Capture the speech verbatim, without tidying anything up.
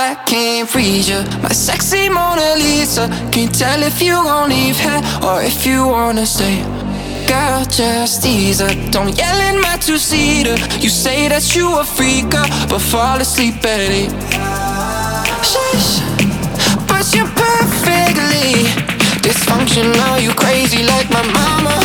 I can't read you, my sexy Mona Lisa. Can't tell if you gon' leave here or if you wanna stay. Girl, just ease her, don't yell in my two-seater. You say that you a freaker, but fall asleep at it. Shush, but you're perfectly dysfunctional. You crazy like my mama.